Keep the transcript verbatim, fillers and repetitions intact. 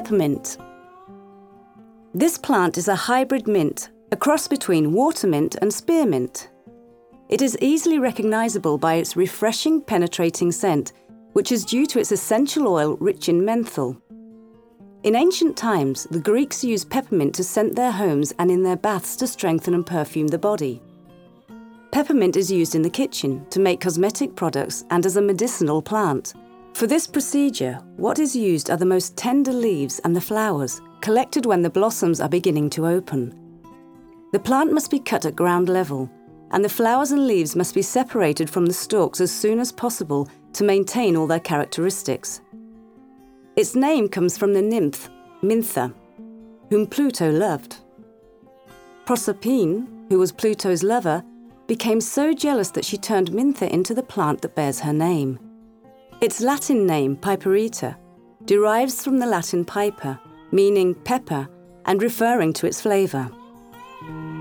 Peppermint. This plant is a hybrid mint, a cross between watermint and spearmint. It is easily recognisable by its refreshing, penetrating scent, which is due to its essential oil rich in menthol. In ancient times, the Greeks used peppermint to scent their homes and in their baths to strengthen and perfume the body. Peppermint is used in the kitchen to make cosmetic products and as a medicinal plant. For this procedure, what is used are the most tender leaves and the flowers, collected when the blossoms are beginning to open. The plant must be cut at ground level, and the flowers and leaves must be separated from the stalks as soon as possible to maintain all their characteristics. Its name comes from the nymph, Mintha, whom Pluto loved. Proserpine, who was Pluto's lover, became so jealous that she turned Mintha into the plant that bears her name. Its Latin name, Piperita, derives from the Latin piper, meaning pepper and referring to its flavour.